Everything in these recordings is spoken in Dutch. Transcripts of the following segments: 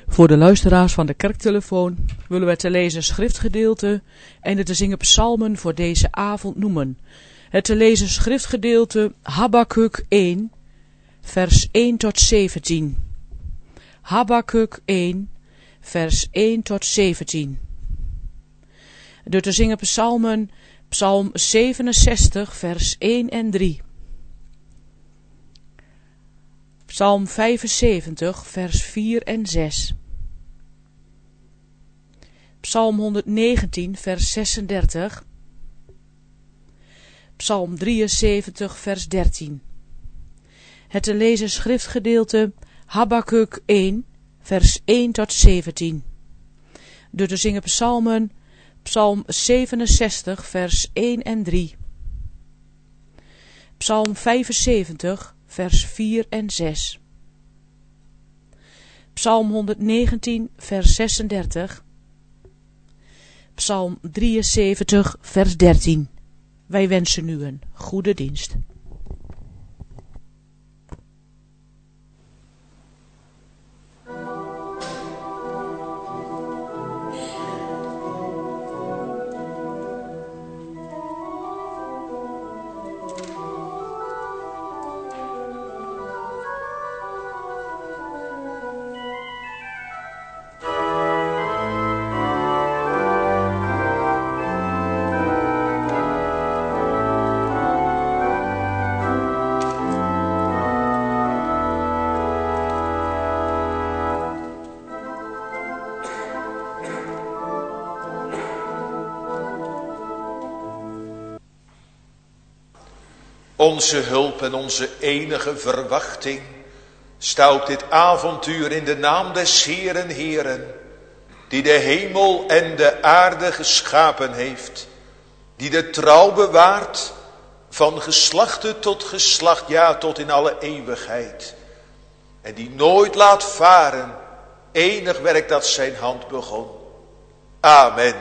Voor de luisteraars van de kerktelefoon willen wij te lezen schriftgedeelte en de te zingen psalmen voor deze avond noemen. Het te lezen schriftgedeelte Habakuk 1, vers 1 tot 17. Habakuk 1, vers 1 tot 17. De te zingen psalmen, psalm 67, vers 1 en 3. Psalm 75, vers 4 en 6. Psalm 119, vers 36. Psalm 73, vers 13. Het te lezen schriftgedeelte Habakuk 1, vers 1 tot 17. De te zingen psalmen, psalm 67, vers 1 en 3. Psalm 75, vers 4 en 6. Psalm 119, vers 36. Psalm 73, vers 13. Wij wensen u een goede dienst. Onze hulp en onze enige verwachting staat dit avontuur in de naam des Heeren Heeren, die de hemel en de aarde geschapen heeft, die de trouw bewaart van geslachte tot geslacht, ja tot in alle eeuwigheid, en die nooit laat varen enig werk dat zijn hand begon. Amen.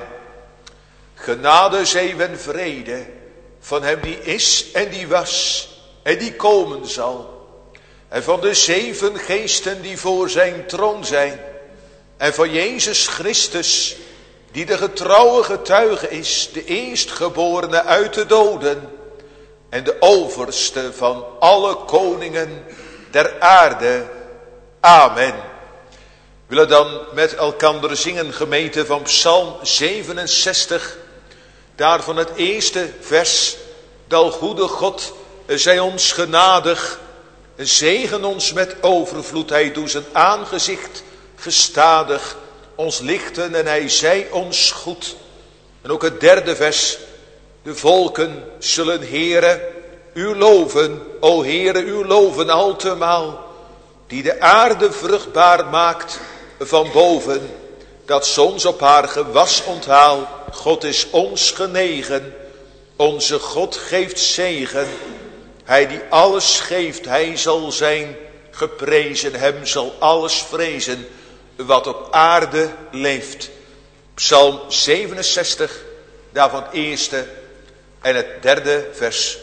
Genade, zegen en vrede van hem die is en die was en die komen zal. En van de 7 geesten die voor zijn troon zijn. En van Jezus Christus die de getrouwe getuige is, de eerstgeborene uit de doden. En de overste van alle koningen der aarde. Amen. We willen dan met elkander zingen, gemeente, van Psalm 67. Daarvan het eerste vers: Dal goede God, zij ons genadig, zegen ons met overvloed, hij doet zijn aangezicht gestadig, ons lichten en hij zij ons goed. En ook het derde vers: de volken zullen Heere u loven, o Heere u loven altemaal, die de aarde vruchtbaar maakt van boven, dat zons op haar gewas onthaalt. God is ons genegen, onze God geeft zegen. Hij die alles geeft, hij zal zijn geprezen. Hem zal alles vrezen wat op aarde leeft. Psalm 67, daarvan het eerste en het derde vers.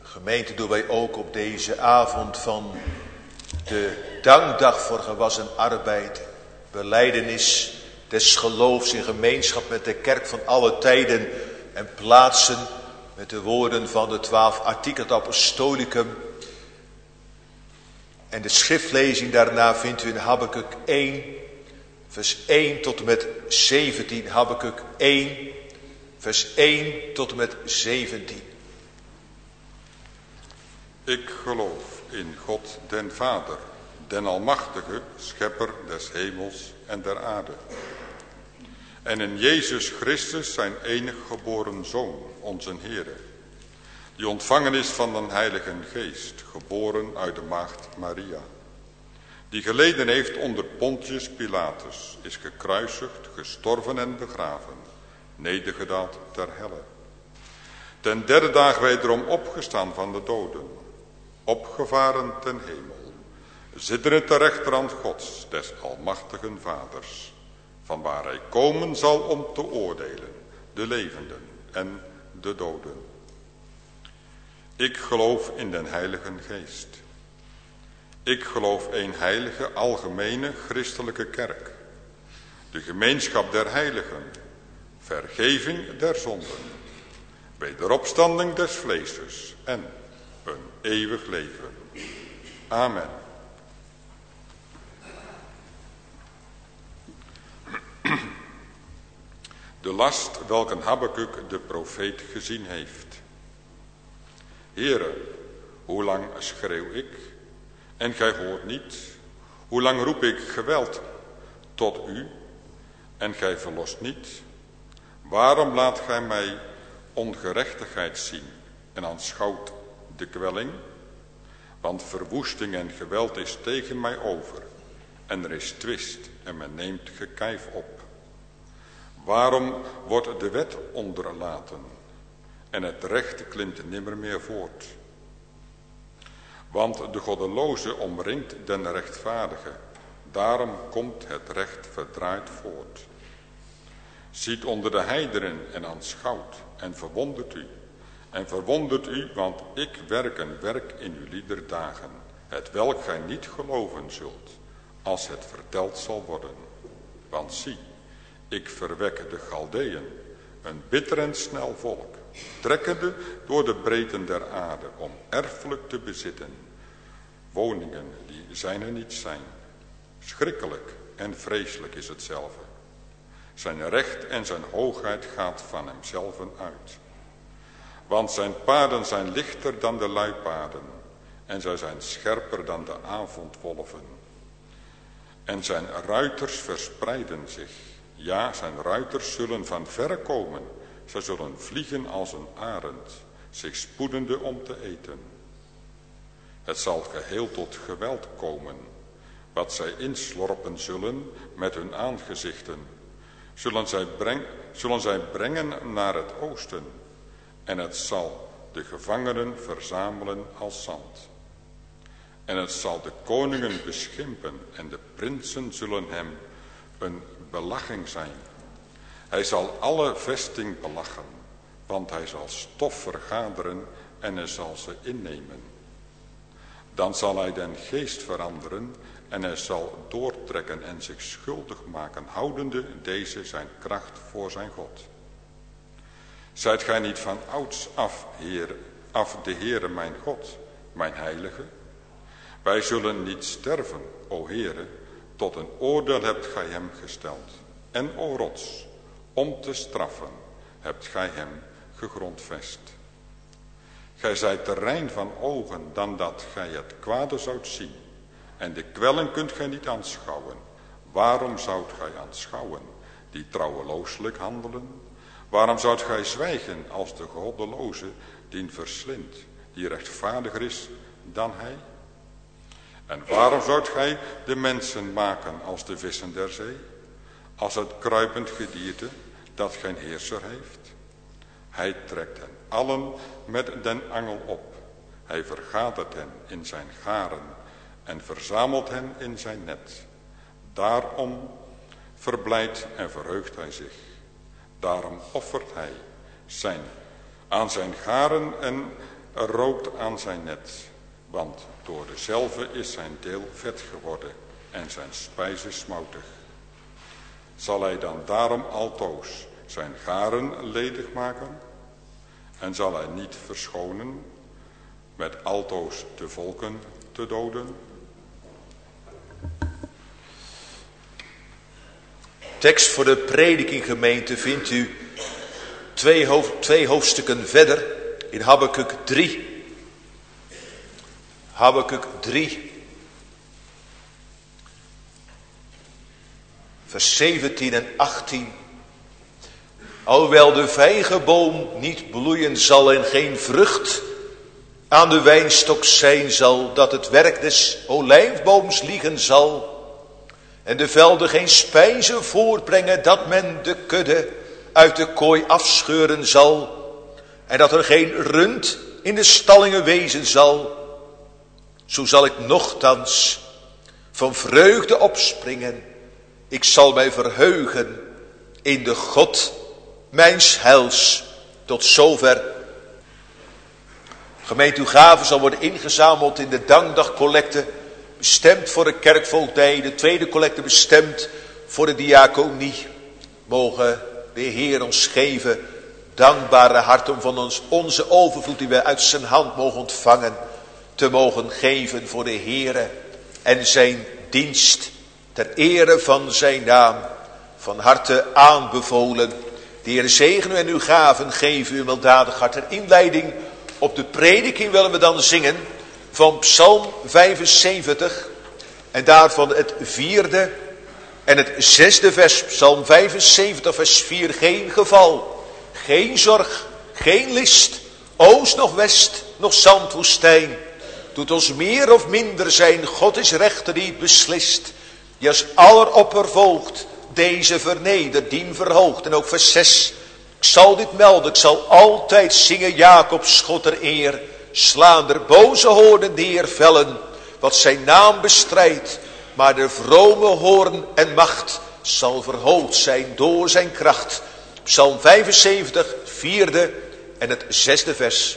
Gemeente, doen wij ook op deze avond van de dankdag voor gewassen arbeid, belijdenis des geloofs in gemeenschap met de kerk van alle tijden en plaatsen met de woorden van de 12 artikelen apostolicum. En de schriftlezing daarna vindt u in Habakuk 1, vers 1 tot en met 17. Habakuk 1, vers 1 tot en met 17. Ik geloof in God den Vader, den Almachtige, schepper des hemels en der aarde. En in Jezus Christus, zijn enig geboren Zoon, onze Heere, die ontvangen is van den Heilige Geest, geboren uit de maagd Maria, die geleden heeft onder Pontius Pilatus, is gekruisigd, gestorven en begraven, nedergedaald ter helle. Ten derde dag wederom opgestaan van de doden, opgevaren ten hemel, zittende ter rechterhand Gods, des almachtigen Vaders, van waar hij komen zal om te oordelen, de levenden en de doden. Ik geloof in den Heilige Geest. Ik geloof een heilige, algemene, christelijke kerk, de gemeenschap der heiligen, vergeving der zonden, wederopstanding des vleeses en een eeuwig leven. Amen. De last welke Habakuk de profeet gezien heeft. Heere, hoe lang schreeuw ik en gij hoort niet? Hoe lang roep ik geweld tot u en gij verlost niet? Waarom laat gij mij ongerechtigheid zien en aanschouwt de kwelling? Want verwoesting en geweld is tegen mij over en er is twist en men neemt gekijf op. Waarom wordt de wet onderlaten en het recht klimt nimmer meer voort? Want de goddeloze omringt den rechtvaardige, daarom komt het recht verdraaid voort. Ziet onder de heidenen en aanschouwt en verwondert u. En verwondert u, want ik werk een werk in uw lieder dagen, het welk gij niet geloven zult, als het verteld zal worden. Want zie, ik verwek de Galdeën, een bitter en snel volk, trekkende door de breedten der aarde, om erfelijk te bezitten woningen die zijne niet zijn. Schrikkelijk en vreselijk is hetzelfde. Zijn recht en zijn hoogheid gaat van hemzelven uit. Want zijn paden zijn lichter dan de luipaarden, en zij zijn scherper dan de avondwolven. En zijn ruiters verspreiden zich. Ja, zijn ruiters zullen van verre komen. Zij zullen vliegen als een arend, zich spoedende om te eten. Het zal geheel tot geweld komen. Wat zij inslorpen zullen met hun aangezichten, zullen zij brengen naar het oosten. En het zal de gevangenen verzamelen als zand. En het zal de koningen beschimpen en de prinsen zullen hem een belaching zijn. Hij zal alle vesting belachen, want hij zal stof vergaderen en hij zal ze innemen. Dan zal hij den geest veranderen en hij zal doortrekken en zich schuldig maken, houdende deze zijn kracht voor zijn God. Zijt gij niet van ouds af de Heere mijn God, mijn heilige? Wij zullen niet sterven, o Heere, tot een oordeel hebt gij hem gesteld. En o rots, om te straffen, hebt gij hem gegrondvest. Gij zijt te rein van ogen, dan dat gij het kwade zoudt zien. En de kwelling kunt gij niet aanschouwen. Waarom zoudt gij aanschouwen, die trouwelooselijk handelen? Waarom zoudt gij zwijgen als de goddeloze, die verslindt, die rechtvaardiger is dan hij? En waarom zoudt gij de mensen maken als de vissen der zee, als het kruipend gedierte dat geen heerser heeft? Hij trekt hen allen met den angel op. Hij vergadert hen in zijn garen en verzamelt hen in zijn net. Daarom verblijdt en verheugt hij zich. Daarom offert hij aan zijn garen en rookt aan zijn net, want door dezelfde is zijn deel vet geworden en zijn spijze smoutig. Zal hij dan daarom altoos zijn garen ledig maken? En zal hij niet verschonen met altoos de volken te doden? Tekst voor de prediking gemeente vindt u twee hoofdstukken verder in Habakuk 3. Habakuk 3. Vers 17 en 18. Alhoewel de vijgenboom niet bloeien zal en geen vrucht aan de wijnstok zijn zal, dat het werk des olijfbooms liegen zal, en de velden geen spijze voortbrengen, dat men de kudde uit de kooi afscheuren zal, en dat er geen rund in de stallingen wezen zal, zo zal ik nochtans van vreugde opspringen. Ik zal mij verheugen in de God mijns heils. Tot zover. Gemeente, uw gave zal worden ingezameld in de dankdagcollecte, bestemd voor de kerkvoogdij. De tweede collecte bestemd voor de diaconie. Mogen de Heer ons geven dankbare hart om van onze overvloed die wij uit zijn hand mogen ontvangen, te mogen geven voor de Heere en zijn dienst, ter ere van zijn naam, van harte aanbevolen. De Heer zegen u en uw gaven geven u een weldadig hart. Ter inleiding op de prediking willen we dan zingen van Psalm 75 en daarvan het 4e en het 6e vers. Psalm 75 vers 4. Geen geval, geen zorg, geen list, oost nog west, nog zandwoestijn, doet ons meer of minder zijn. God is rechter die beslist, die als aller oppervoogd deze vernedert, dien verhoogt. En ook vers 6. Ik zal dit melden, ik zal altijd zingen Jacobs God ter eer. Slaan der boze hoornen neer, vellen wat zijn naam bestrijdt. Maar de vrome hoorn en macht zal verhoogd zijn door zijn kracht. Psalm 75, 4e en het 6e vers.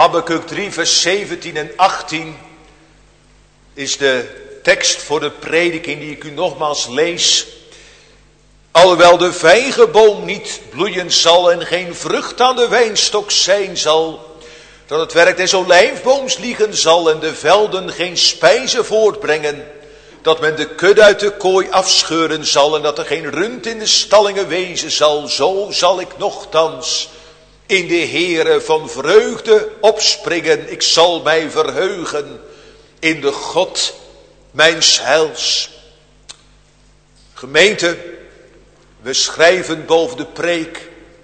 Habakuk 3 vers 17 en 18 is de tekst voor de prediking die ik u nogmaals lees. Alhoewel de vijgenboom niet bloeien zal en geen vrucht aan de wijnstok zijn zal, dat het werk des olijfbooms liegen zal en de velden geen spijze voortbrengen, dat men de kudde uit de kooi afscheuren zal en dat er geen rund in de stallingen wezen zal, zo zal ik nochtans in de Heere van vreugde opspringen. Ik zal mij verheugen in de God mijns heils. Gemeente, we schrijven boven de preek: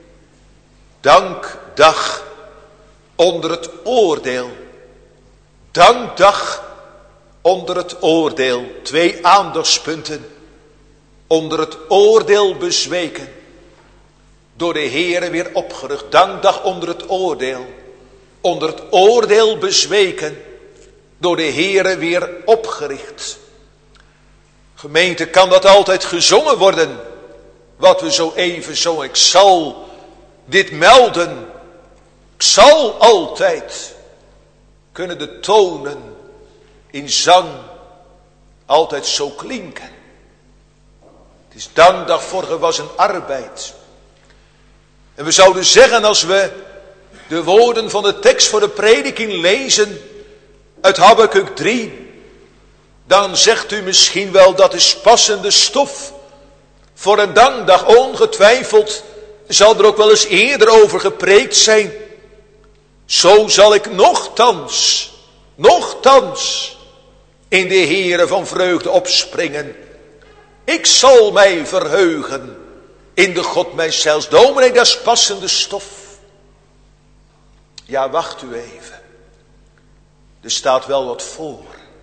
dankdag onder het oordeel. Dankdag onder het oordeel. 2 aandachtspunten. Onder het oordeel bezweken. Door de Heere weer opgerucht. Dankdag onder het oordeel. Onder het oordeel bezweken. Door de Heere weer opgericht. Gemeente, kan dat altijd gezongen worden? Wat we zo even zongen. Ik zal dit melden. Ik zal altijd kunnen de tonen in zang altijd zo klinken. Het is dankdag, vorige was een arbeid. En we zouden zeggen, als we de woorden van de tekst voor de prediking lezen uit Habakuk 3, dan zegt u misschien wel, dat is passende stof voor een dankdag. Ongetwijfeld zal er ook wel eens eerder over gepreekt zijn. Zo zal ik nochtans in de Heere van vreugde opspringen. Ik zal mij verheugen in de God mijns heils. Dominee, dat is passende stof. Ja, wacht u even. Er staat wel wat voor.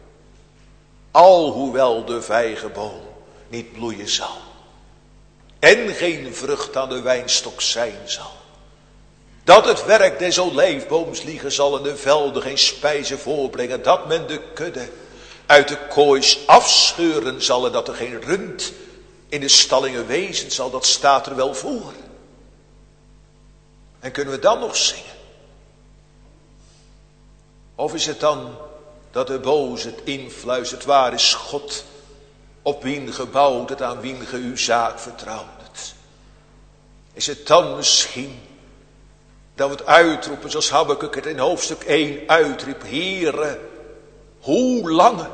Alhoewel de vijgenboom niet bloeien zal en geen vrucht aan de wijnstok zijn zal, dat het werk des olijfbooms liegen zal en de velden geen spijze voorbrengen, dat men de kudde uit de koois afscheuren zal en dat er geen rund in de stallingen wezen zal, dat staat er wel voor. En kunnen we dan nog zingen? Of is het dan dat de boze het influistert, waar is God, op wien gebouwd het, aan wien ge uw zaak vertrouwt? Is het dan misschien dat we het uitroepen zoals Habakuk het in hoofdstuk 1 uitriep: Heere, hoe lang?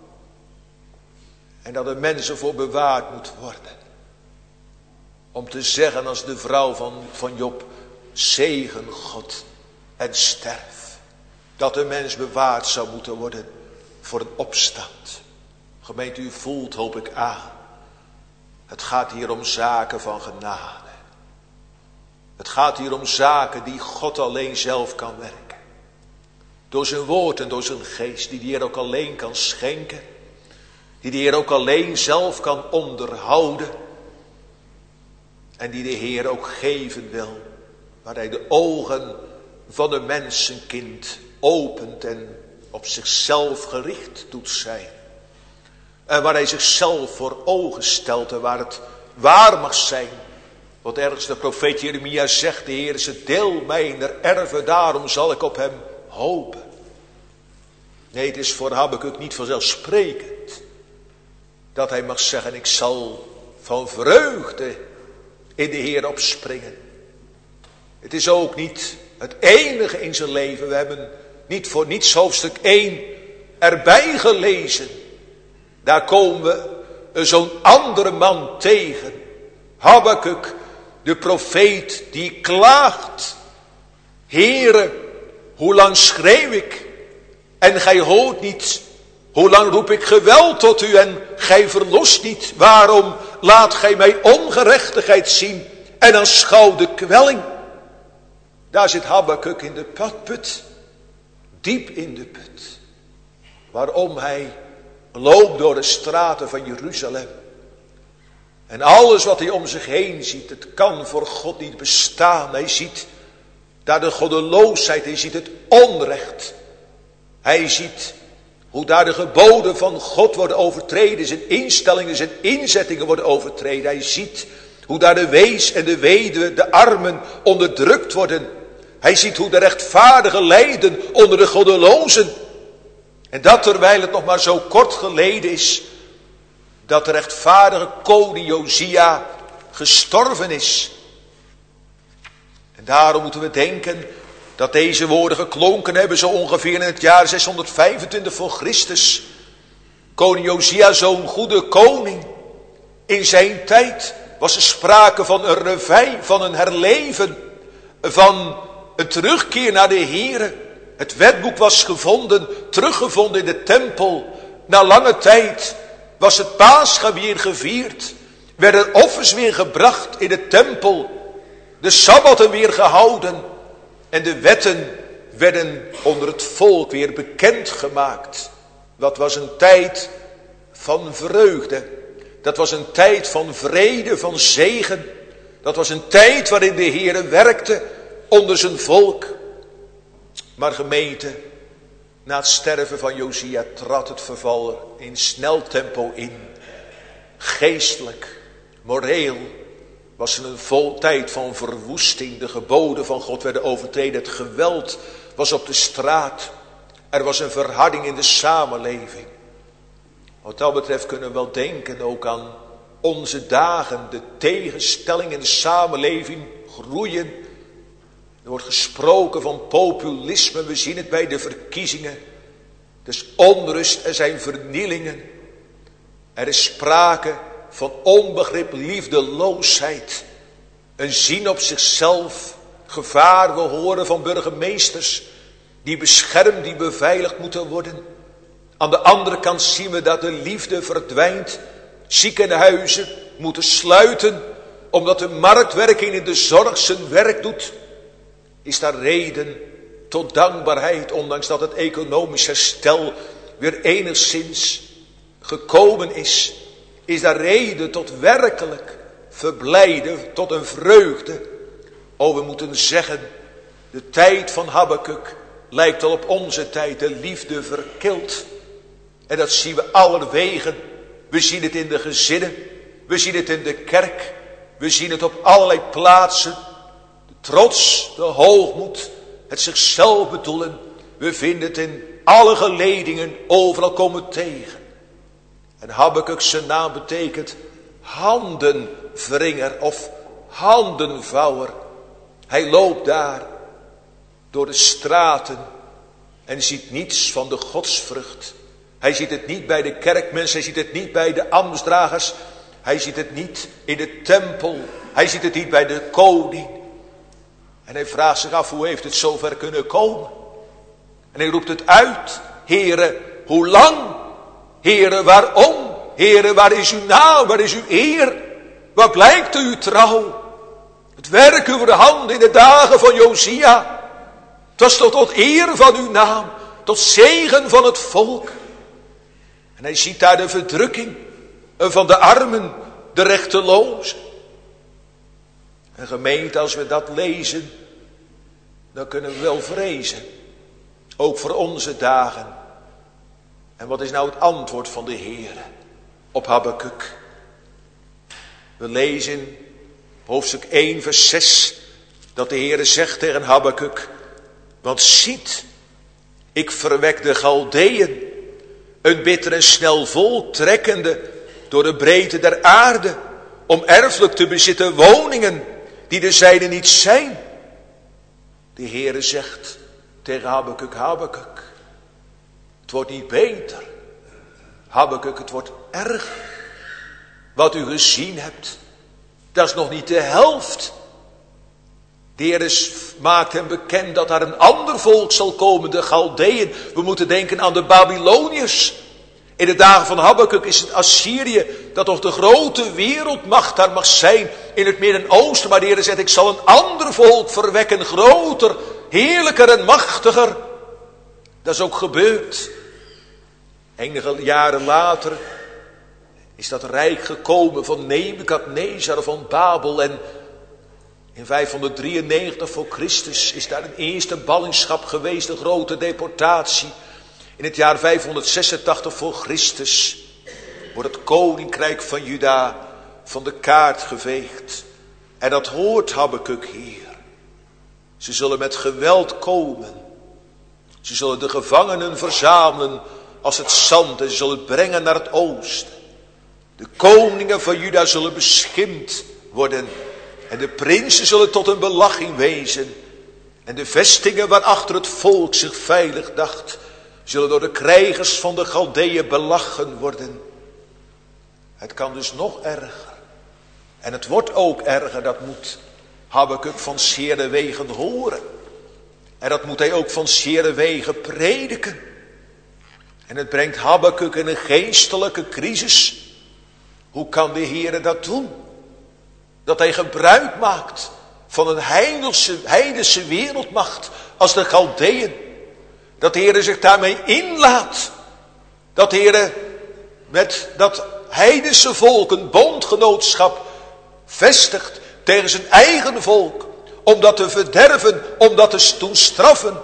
En dat de mensen voor bewaard moet worden. Om te zeggen als de vrouw van Job: zegen God en sterf. Dat de mens bewaard zou moeten worden voor een opstand. Gemeente, u voelt, hoop ik, aan. Het gaat hier om zaken van genade. Het gaat hier om zaken die God alleen zelf kan werken. Door zijn woord en door zijn geest, die de Heer ook alleen kan schenken. Die de Heer ook alleen zelf kan onderhouden. En die de Heer ook geven wil. Waar hij de ogen van een mensenkind opent en op zichzelf gericht doet zijn. En waar hij zichzelf voor ogen stelt en waar het waar mag zijn. Wat ergens de profeet Jeremia zegt: de Heer is het deel mijner erven, daarom zal ik op hem hopen. Nee, het is voor Habakuk niet vanzelfsprekend dat hij mag zeggen: ik zal van vreugde in de Heer opspringen. Het is ook niet het enige in zijn leven. We hebben niet voor niets hoofdstuk 1 erbij gelezen. Daar komen we zo'n andere man tegen. Habakuk, de profeet, die klaagt: Heere, hoe lang schreeuw ik en gij hoort niet? Hoe lang roep ik geweld tot u en gij verlost niet? Waarom laat gij mij ongerechtigheid zien en aanschouw de kwelling? Daar zit Habakuk in de put, diep in de put. Waarom hij loopt door de straten van Jeruzalem. En alles wat hij om zich heen ziet, het kan voor God niet bestaan. Hij ziet daar de goddeloosheid, hij ziet het onrecht. Hij ziet hoe daar de geboden van God worden overtreden, zijn instellingen, zijn inzettingen worden overtreden. Hij ziet hoe daar de wees en de weduwe, de armen onderdrukt worden. Hij ziet hoe de rechtvaardigen lijden onder de goddelozen. En dat terwijl het nog maar zo kort geleden is dat de rechtvaardige koning Josia gestorven is. En daarom moeten we denken dat deze woorden geklonken hebben zo ongeveer in het jaar 625 voor Christus. Koning Josia, zo'n goede koning. In zijn tijd was er sprake van een revij, van een herleven, van een terugkeer naar de Here. Het wetboek was gevonden, teruggevonden in de tempel. Na lange tijd was het Pascha weer gevierd. Werden offers weer gebracht in de tempel. De sabbatten weer gehouden. En de wetten werden onder het volk weer bekendgemaakt. Dat was een tijd van vreugde. Dat was een tijd van vrede, van zegen. Dat was een tijd waarin de Heere werkte onder zijn volk. Maar gemeente, na het sterven van Josia trad het verval in snel tempo in. Geestelijk, moreel was er een tijd van verwoesting. De geboden van God werden overtreden. Het geweld was op de straat. Er was een verharding in de samenleving. Wat dat betreft kunnen we wel denken ook aan onze dagen. De tegenstelling in de samenleving groeien. Er wordt gesproken van populisme. We zien het bij de verkiezingen. Er is onrust, er zijn vernielingen. Er is sprake van onbegrip, liefdeloosheid. Een zien op zichzelf. Gevaar, we horen van burgemeesters die beschermd, die beveiligd moeten worden. Aan de andere kant zien we dat de liefde verdwijnt. Ziekenhuizen moeten sluiten omdat de marktwerking in de zorg zijn werk doet. Is daar reden tot dankbaarheid, ondanks dat het economisch herstel weer enigszins gekomen is. Is daar reden tot werkelijk verblijden, tot een vreugde. Oh, we moeten zeggen, de tijd van Habakuk lijkt al op onze tijd. De liefde verkilt. En dat zien we allerwegen. We zien het in de gezinnen. We zien het in de kerk. We zien het op allerlei plaatsen. De trots, de hoogmoed, het zichzelf bedoelen. We vinden het in alle geledingen, overal komen tegen. En Habakuk, zijn naam betekent handenwringer of handenvouwer. Hij loopt daar door de straten en ziet niets van de godsvrucht. Hij ziet het niet bij de kerkmensen, hij ziet het niet bij de ambtsdragers. Hij ziet het niet in de tempel, hij ziet het niet bij de koning. En hij vraagt zich af, hoe heeft het zover kunnen komen? En hij roept het uit, Heere, hoe lang? Heere, waarom? Heere, waar is uw naam, waar is uw eer? Waar blijkt uw trouw? Het werk uw hand in de dagen van Josia. Het was tot eer van uw naam, tot zegen van het volk. En hij ziet daar de verdrukking van de armen, de rechtelozen. En gemeente, als we dat lezen, dan kunnen we wel vrezen. Ook voor onze dagen. En wat is nou het antwoord van de Heere op Habakuk? We lezen hoofdstuk 1 vers 6 dat de Heere zegt tegen Habakuk: want ziet, ik verwek de Galdeën, een bitter en snel volk trekkende door de breedte der aarde, om erfelijk te bezitten woningen die de zijne niet zijn. De Heere zegt tegen Habakuk: Habakuk, het wordt niet beter. Habakuk, het wordt erger. Wat u gezien hebt, dat is nog niet de helft. De Heer maakt hem bekend dat daar een ander volk zal komen, de Galdeën. We moeten denken aan de Babyloniërs. In de dagen van Habakuk is het Assyrië dat toch de grote wereldmacht daar mag zijn in het Midden-Oosten. Maar de Heer zegt, ik zal een ander volk verwekken, groter, heerlijker en machtiger. Dat is ook gebeurd. Enige jaren later is dat rijk gekomen van Nebukadnezar van Babel. En in 593 voor Christus is daar een eerste ballingschap geweest, een grote deportatie. In het jaar 586 voor Christus wordt het koninkrijk van Juda van de kaart geveegd. En dat hoort Habakuk hier. Ze zullen met geweld komen. Ze zullen de gevangenen verzamelen als het zand en ze zullen het brengen naar het oosten. De koningen van Juda zullen beschimpt worden en de prinsen zullen tot een belaching wezen. En de vestingen waarachter het volk zich veilig dacht, zullen door de krijgers van de Galdeeën belachen worden. Het kan dus nog erger. En het wordt ook erger, dat moet Habakuk van zere wegen horen. En dat moet hij ook van zere wegen prediken. En het brengt Habakuk in een geestelijke crisis. Hoe kan de Heere dat doen? Dat hij gebruik maakt van een heidense wereldmacht als de Galdeeën. Dat de Heere zich daarmee inlaat. Dat de Heere met dat heidense volk een bondgenootschap vestigt tegen zijn eigen volk. Om dat te verderven, om dat te doen straffen.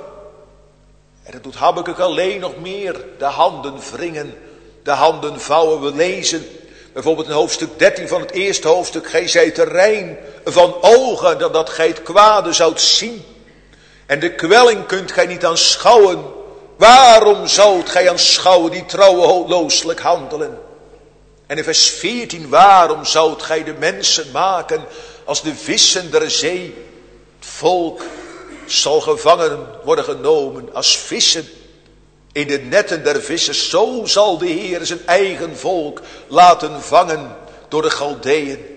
En dat doet Habakuk alleen nog meer. De handen wringen, de handen vouwen. We lezen bijvoorbeeld in hoofdstuk 13 van het eerste hoofdstuk. Gij zijt rein van ogen, dat gij het kwade zoudt zien. En de kwelling kunt gij niet aanschouwen. Waarom zoudt gij aanschouwen die trouwelooselijk handelen? En in vers 14, waarom zoudt gij de mensen maken als de vissen der zee? Het volk zal gevangen worden genomen als vissen in de netten der vissers. Zo zal de Heer zijn eigen volk laten vangen door de Galdeeën.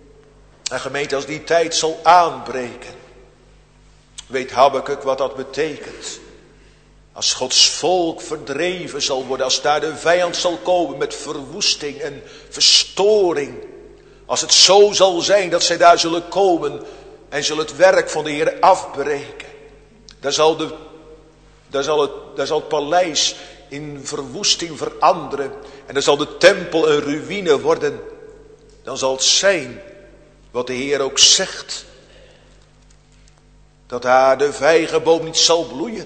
En gemeente, als die tijd zal aanbreken, weet Habakuk wat dat betekent. Als Gods volk verdreven zal worden, als daar de vijand zal komen met verwoesting en verstoring. Als het zo zal zijn dat zij daar zullen komen en zullen het werk van de Heer afbreken. Daar zal het paleis in verwoesting veranderen. En dan zal de tempel een ruïne worden. Dan zal het zijn wat de Heer ook zegt. Dat daar de vijgenboom niet zal bloeien.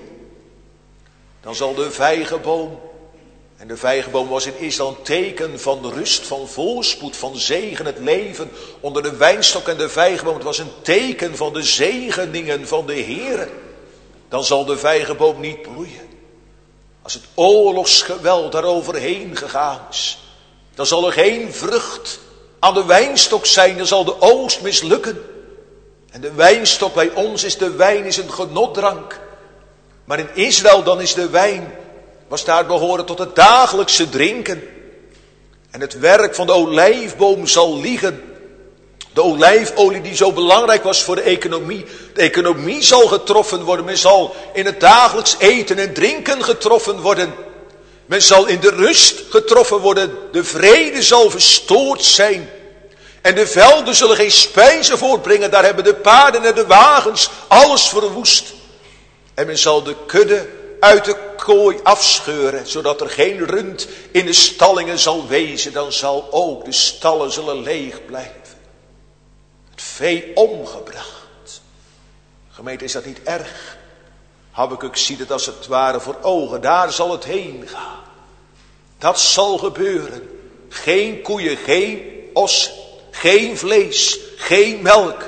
Dan zal de vijgenboom, en de vijgenboom was in Israël een teken van rust, van voorspoed, van zegen, het leven onder de wijnstok en de vijgenboom. Het was een teken van de zegeningen van de Heer. Dan zal de vijgenboom niet bloeien. Als het oorlogsgeweld daaroverheen gegaan is, dan zal er geen vrucht aan de wijnstok zijn, dan zal de oogst mislukken. En de wijnstok bij ons is, de wijn is een genotdrank. Maar in Israël dan is de wijn, was daar behoren tot het dagelijkse drinken. En het werk van de olijfboom zal liegen. De olijfolie die zo belangrijk was voor de economie. De economie zal getroffen worden. Men zal in het dagelijks eten en drinken getroffen worden. Men zal in de rust getroffen worden. De vrede zal verstoord zijn. En de velden zullen geen spijzen voortbrengen. Daar hebben de paarden en de wagens alles verwoest. En men zal de kudde uit de kooi afscheuren, zodat er geen rund in de stallingen zal wezen. Dan zal ook de stallen zullen leeg blijven. Het vee omgebracht. Gemeente, is dat niet erg? Habakuk ziet het als het ware voor ogen. Daar zal het heen gaan. Dat zal gebeuren. Geen koeien, geen os, geen vlees, geen melk.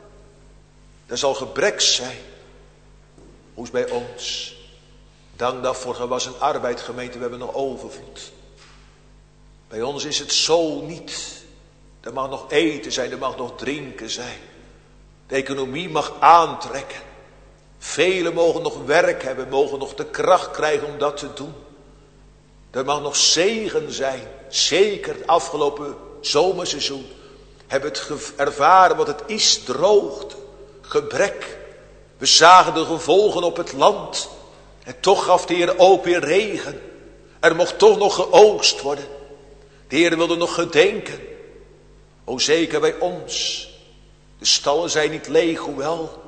Er zal gebrek zijn. Hoe is bij ons? Dank daarvoor, er was een arbeid, gemeente, we hebben nog overvloed. Bij ons is het zo niet. Er mag nog eten zijn, er mag nog drinken zijn. De economie mag aantrekken. Velen mogen nog werk hebben, mogen nog de kracht krijgen om dat te doen. Er mag nog zegen zijn. Zeker het afgelopen zomerseizoen hebben het ervaren wat het is, droogte, gebrek. We zagen de gevolgen op het land. En toch gaf de Heer ook weer regen. Er mocht toch nog geoogst worden. De Heer wilde nog gedenken. O zeker bij ons. De stallen zijn niet leeg, hoewel.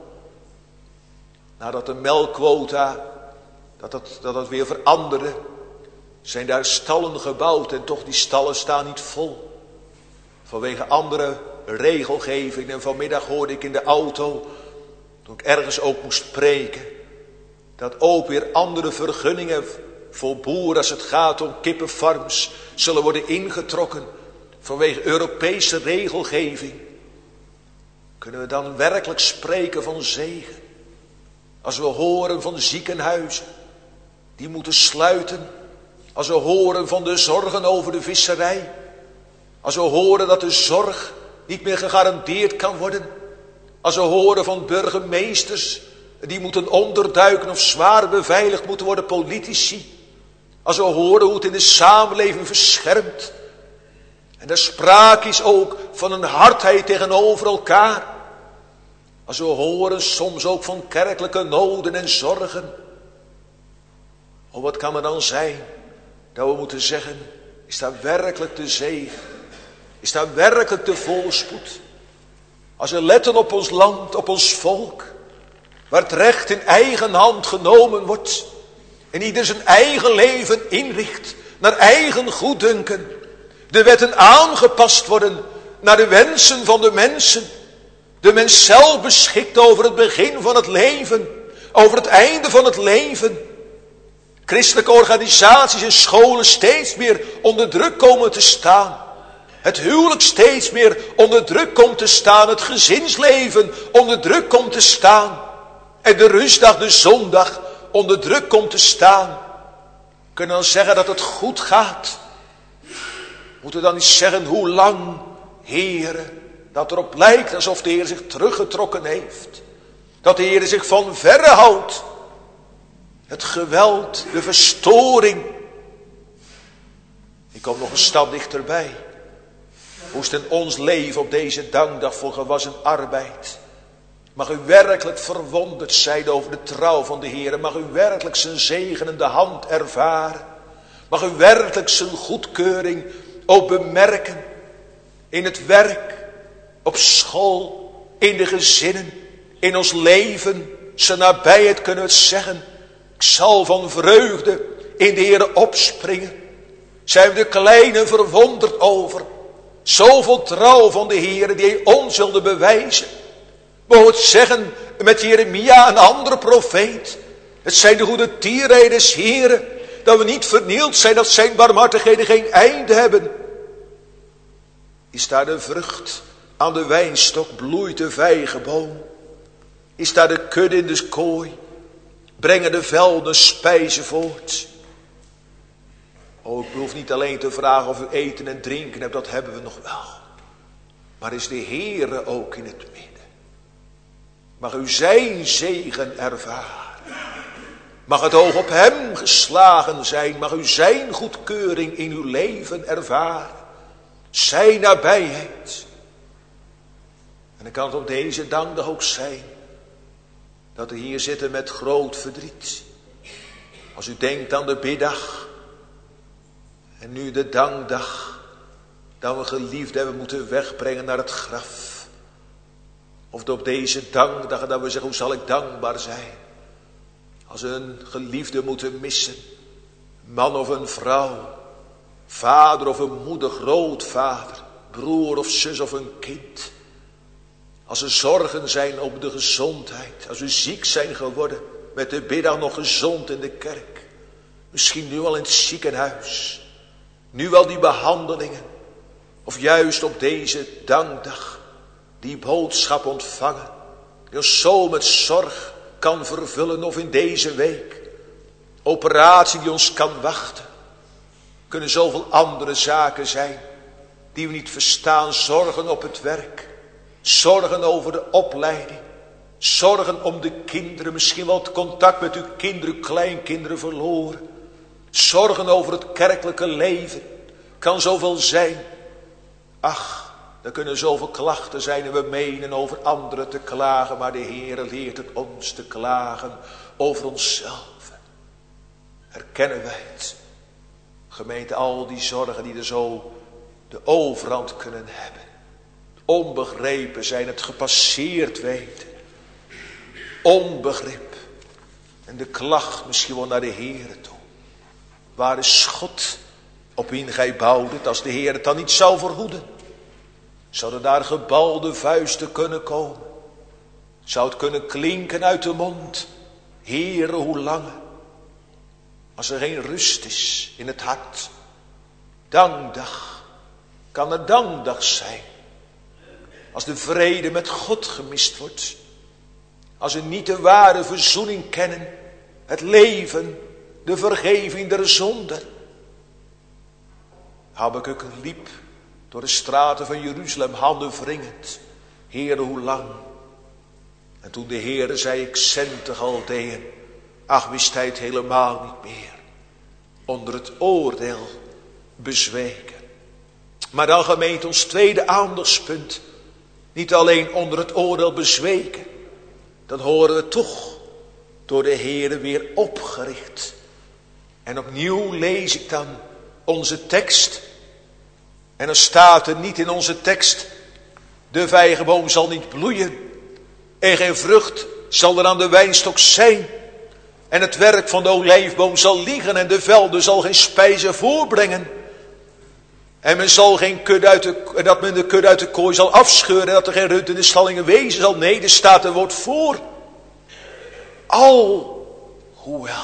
Nadat de melkquota, dat weer veranderde. Zijn daar stallen gebouwd en toch die stallen staan niet vol. Vanwege andere regelgeving. En vanmiddag hoorde ik in de auto, toen ik ergens ook moest preken, dat ook weer andere vergunningen voor boeren als het gaat om kippenfarms zullen worden ingetrokken vanwege Europese regelgeving. Kunnen we dan werkelijk spreken van zegen? Als we horen van ziekenhuizen die moeten sluiten. Als we horen van de zorgen over de visserij. Als we horen dat de zorg niet meer gegarandeerd kan worden. Als we horen van burgemeesters die moeten onderduiken of zwaar beveiligd moeten worden, politici. Als we horen hoe het in de samenleving verschermt. En er sprake is ook van een hardheid tegenover elkaar. Als we horen soms ook van kerkelijke noden en zorgen. Oh, wat kan er dan zijn dat we moeten zeggen, is daar werkelijk de zegen? Is daar werkelijk de voorspoed? Als we letten op ons land, op ons volk, waar het recht in eigen hand genomen wordt en ieder zijn eigen leven inricht naar eigen goeddunken. De wetten aangepast worden naar de wensen van de mensen. De mens zelf beschikt over het begin van het leven, over het einde van het leven. Christelijke organisaties en scholen steeds meer onder druk komen te staan. Het huwelijk steeds meer onder druk komt te staan. Het gezinsleven onder druk komt te staan. En de rustdag, de zondag, onder druk komt te staan. We kunnen dan zeggen dat het goed gaat. Moeten we dan niet zeggen hoe lang, Heere, dat erop lijkt alsof de Heer zich teruggetrokken heeft. Dat de Heer zich van verre houdt. Het geweld, de verstoring. Ik kom nog een stap dichterbij. Hoe is het in ons leven op deze dankdag voor gewassen arbeid? Mag u werkelijk verwonderd zijn over de trouw van de Heer. Mag u werkelijk zijn zegenende hand ervaren. Mag u werkelijk zijn goedkeuring ook bemerken. In het werk, op school, in de gezinnen, in ons leven. Zijn nabijheid kunnen we het zeggen. Ik zal van vreugde in de Heer opspringen. Zijn we de kleine verwonderd over. Zoveel trouw van de Heer die hij ons wilde bewijzen. Mogen we het zeggen met Jeremia, een andere profeet. Het zijn de goede tierrijders, Heere, dat we niet vernield zijn, dat zijn barmhartigheden geen einde hebben. Is daar de vrucht aan de wijnstok, bloeit de vijgenboom. Is daar de kudde in de kooi, brengen de velden spijzen voort. Oh, ik hoef niet alleen te vragen of u eten en drinken hebt, dat hebben we nog wel. Maar is de Heere ook in het midden? Mag u zijn zegen ervaren. Mag het oog op hem geslagen zijn. Mag u zijn goedkeuring in uw leven ervaren. Zijn nabijheid. En dan kan het op deze dankdag ook zijn dat we hier zitten met groot verdriet. Als u denkt aan de biddag en nu de dankdag, dat we geliefd hebben moeten wegbrengen naar het graf. Of op deze dankdag dat we zeggen, hoe zal ik dankbaar zijn? Als we een geliefde moeten missen, man of een vrouw, vader of een moeder, grootvader, broer of zus of een kind. Als er zorgen zijn op de gezondheid, als we ziek zijn geworden, met de biddag nog gezond in de kerk. Misschien nu al in het ziekenhuis, nu wel die behandelingen. Of juist op deze dankdag die boodschap ontvangen. Die ons zo met zorg kan vervullen of in deze week. Operatie die ons kan wachten. Kunnen zoveel andere zaken zijn die we niet verstaan. Zorgen op het werk. Zorgen over de opleiding. Zorgen om de kinderen. Misschien wel het contact met uw kinderen, uw kleinkinderen verloren. Zorgen over het kerkelijke leven. Kan zoveel zijn. Ach, er kunnen zoveel klachten zijn en we menen over anderen te klagen. Maar de Heere leert het ons te klagen over onszelf. Herkennen wij het? Gemeente, al die zorgen die er zo de overhand kunnen hebben. Onbegrepen zijn, het gepasseerd weten. Onbegrip. En de klacht misschien wel naar de Heere toe. Waar is God op wien gij bouwdet, als de Heer het dan niet zou verhoeden? Zouden daar gebalde vuisten kunnen komen? Zou het kunnen klinken uit de mond? Heere, hoe lang? Als er geen rust is in het hart. Dankdag. Kan er dankdag zijn. Als de vrede met God gemist wordt. als ze niet de ware verzoening kennen, het leven, de vergeving der zonden. Habakuk liep door de straten van Jeruzalem, handen wringend. Heere, hoe lang? En toen de Heere zei, ik zend de Galdeën. Ach, wist hij het helemaal niet meer. Onder het oordeel bezweken. Maar dan, gemeente, ons tweede aandachtspunt. Niet alleen onder het oordeel bezweken. Dan horen we toch door de Heere weer opgericht. En opnieuw lees ik dan onze tekst. En dan staat er niet in onze tekst, de vijgenboom zal niet bloeien. En geen vrucht zal er aan de wijnstok zijn. En het werk van de olijfboom zal liggen en de velden zal geen spijze voorbrengen. En men zal geen dat men de kudde uit de kooi zal afscheuren en dat er geen rund in de stallingen wezen zal. Nee, er staat een woord voor. Alhoewel.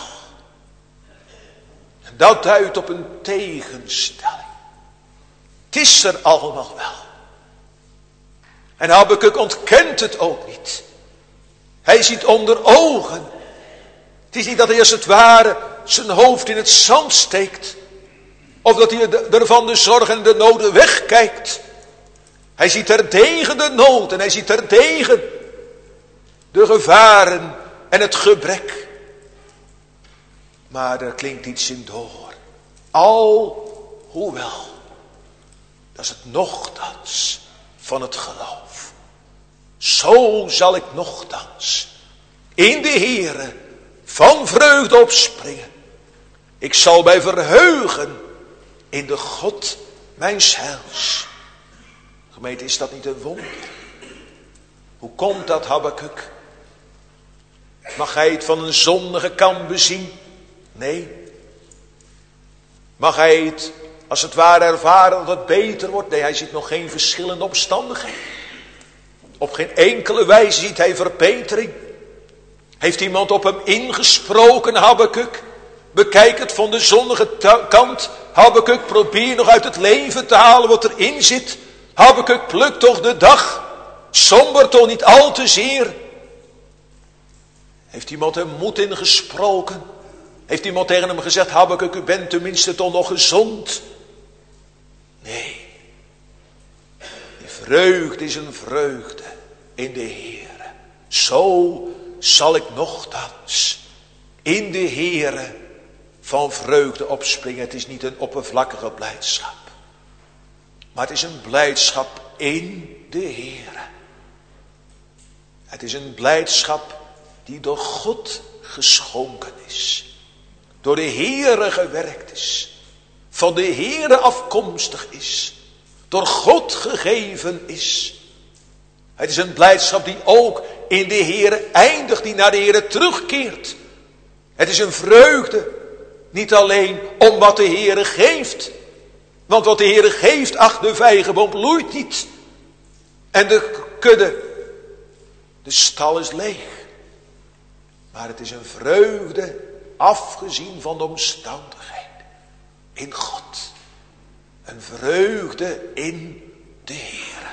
En dat duidt op een tegenstelling. Het is er allemaal wel. En Habakuk ontkent het ook niet. Hij ziet onder ogen. Het is niet dat hij als het ware zijn hoofd in het zand steekt. Of dat hij er van de zorgen en de noden wegkijkt. Hij ziet terdege de nood en hij ziet terdege de gevaren en het gebrek. Maar er klinkt iets in door. Alhoewel. Dat is het nochtans van het geloof. Zo zal ik nochtans in de Heere van vreugde opspringen. Ik zal mij verheugen in de God mijns heils. Gemeente, is dat niet een wonder? Hoe komt dat, Habakuk? Mag hij het van een zondige kant bezien? Nee. Mag hij het als het ware ervaren dat het beter wordt? Nee, hij ziet nog geen verschillende omstandigheden. Op geen enkele wijze ziet hij verbetering. Heeft iemand op hem ingesproken, Habakuk? Bekijk het van de zondige kant. Habakuk, probeer nog uit het leven te halen wat erin zit. Habakuk, pluk toch de dag. Somber toch niet al te zeer. Heeft iemand hem moed ingesproken? Heeft iemand tegen hem gezegd, Habakuk, u bent tenminste toch nog gezond? Nee. Die vreugde is een vreugde in de Heere. Zo zal ik nochtans in de Heere van vreugde opspringen. Het is niet een oppervlakkige blijdschap. Maar het is een blijdschap in de Heere. Het is een blijdschap die door God geschonken is. Door de Heere gewerkt is. Van de Heere afkomstig is. Door God gegeven is. Het is een blijdschap die ook in de Heere eindigt. Die naar de Heere terugkeert. Het is een vreugde. Niet alleen om wat de Heere geeft. Want wat de Heere geeft, ach, de vijgenboom bloeit niet. En de kudde, de stal is leeg. Maar het is een vreugde afgezien van de omstandigheden. In God. Een vreugde in de Heere.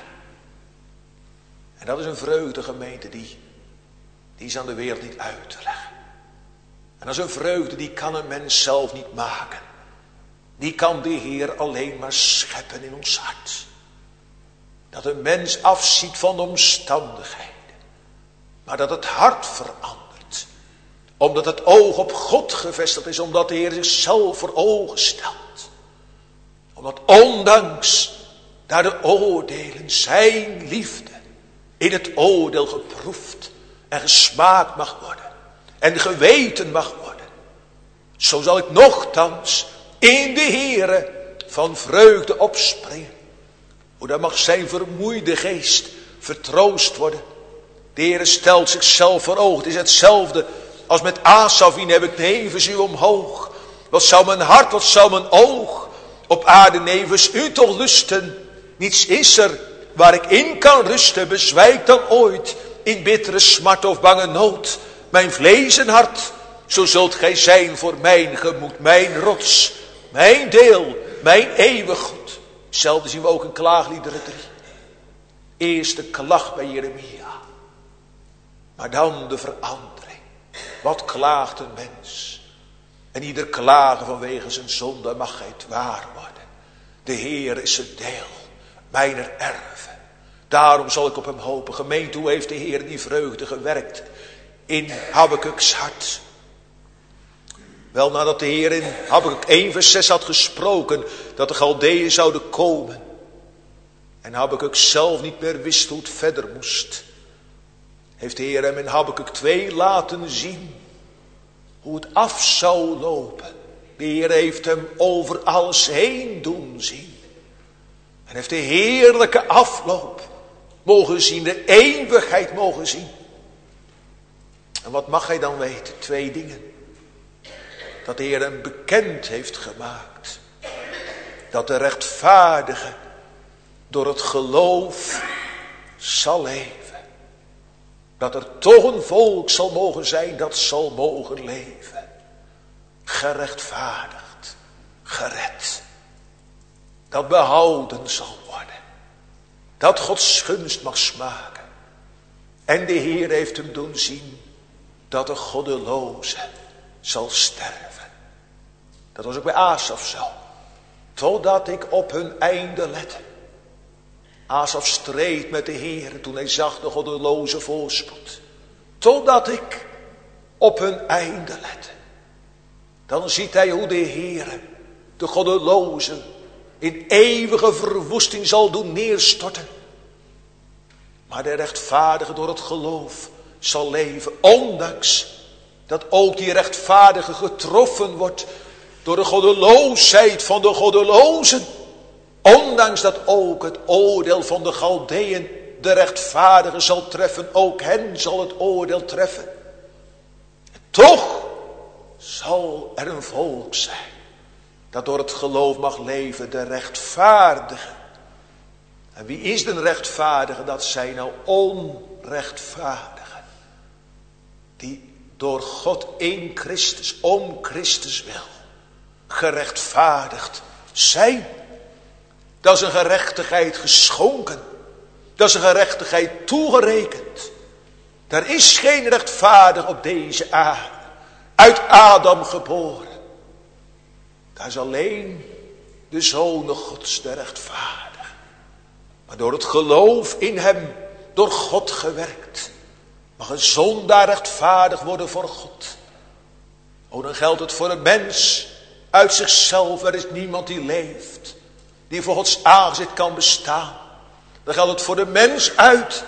En dat is een vreugde, gemeente, die is aan de wereld niet uit te leggen. En dat is een vreugde die kan een mens zelf niet maken. Die kan de Heer alleen maar scheppen in ons hart. Dat een mens afziet van de omstandigheden. Maar dat het hart verandert. Omdat het oog op God gevestigd is. Omdat de Heer zichzelf voor ogen stelt. Omdat ondanks daar de oordelen zijn liefde in het oordeel geproefd en gesmaakt mag worden. En geweten mag worden. Zo zal ik nochtans in de Heere van vreugde opspringen. Hoe dan mag zijn vermoeide geest vertroost worden. De Heere stelt zichzelf voor ogen. Het is hetzelfde als met Asaf, in heb ik nevens u omhoog. Wat zou mijn hart, wat zou mijn oog op aarde nevens u toch lusten? Niets is er waar ik in kan rusten. Bezwijk dan ooit in bittere smart of bange nood. Mijn vlees en hart, zo zult gij zijn voor mijn gemoed, mijn rots, mijn deel, mijn eeuwig goed. Hetzelfde zien we ook in Klaagliederen 3. Eerste klacht bij Jeremia. Maar dan de verandering. Wat klaagt een mens? En ieder klagen vanwege zijn zonde mag het waar worden. De Heer is het deel mijner erven. Daarom zal ik op hem hopen. Gemeente, hoe heeft de Heer die vreugde gewerkt in Habakkuk's hart? Wel, nadat de Heer in Habakkuk 1 vers 6 had gesproken dat de Galdeeën zouden komen. En Habakkuk zelf niet meer wist hoe het verder moest. Heeft de Heer hem in Habakkuk 2 laten zien hoe het af zou lopen. De Heer heeft hem over alles heen doen zien. En heeft de heerlijke afloop mogen zien, de eeuwigheid mogen zien. En wat mag hij dan weten? 2 dingen. Dat de Heer hem bekend heeft gemaakt. Dat de rechtvaardige door het geloof zal leven. Dat er toch een volk zal mogen zijn dat zal mogen leven. Gerechtvaardigd, gered. Dat behouden zal worden. Dat Gods gunst mag smaken. En de Heer heeft hem doen zien dat de goddeloze zal sterven. Dat was ook bij Asaf zo. Totdat ik op hun einde lette. Asaf streed met de Heer toen hij zag de goddeloze voorspoed. Totdat ik op hun einde lette. Dan ziet hij hoe de Heer de goddeloze in eeuwige verwoesting zal doen neerstorten. Maar de rechtvaardige door het geloof zal leven. Ondanks dat ook die rechtvaardige getroffen wordt door de goddeloosheid van de goddelozen. Ondanks dat ook het oordeel van de Galdeeën de rechtvaardige zal treffen. Ook hen zal het oordeel treffen. Toch zal er een volk zijn dat door het geloof mag leven, de rechtvaardige. En wie is de rechtvaardige? Dat zijn nou onrechtvaardigen. Die door God in Christus, om Christus wil, gerechtvaardigd zijn. Dat is een gerechtigheid geschonken. Dat is een gerechtigheid toegerekend. Er is geen rechtvaardig op deze aarde. Uit Adam geboren. Daar is alleen de Zoon Gods, de rechtvaardige. Maar door het geloof in hem, door God gewerkt, mag een zondaar rechtvaardig worden voor God. O, dan geldt het voor een mens uit zichzelf. Er is niemand die leeft, die voor Gods aangezicht kan bestaan. Dan geldt het voor de mens uit,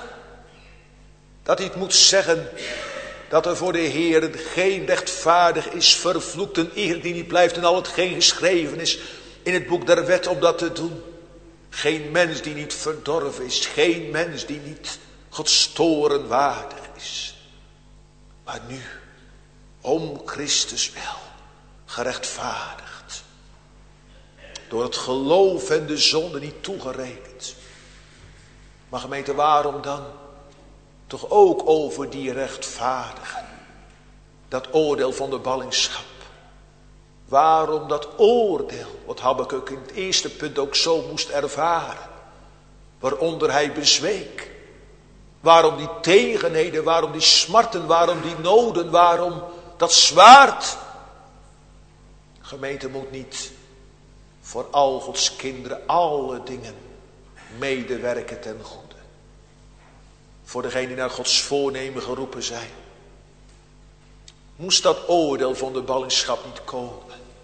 dat hij het moet zeggen, dat er voor de Heer geen rechtvaardig is, vervloekt een eer die niet blijft en al hetgeen geschreven is in het boek der wet om dat te doen. Geen mens die niet verdorven is, geen mens die niet Gods toren waardig is. Maar nu, om Christus wel, gerechtvaardigd. Door het geloof en de zonde niet toegerekend. Maar gemeente, waarom dan? Toch ook over die rechtvaardigen. Dat oordeel van de ballingschap. Waarom dat oordeel, wat Habakkuk in het eerste punt ook zo moest ervaren. Waaronder hij bezweek. Waarom die tegenheden, waarom die smarten, waarom die noden, waarom dat zwaard. Gemeente moet niet voor al Gods kinderen alle dingen medewerken ten goede. Voor degenen die naar Gods voornemen geroepen zijn. Moest dat oordeel van de ballingschap niet komen.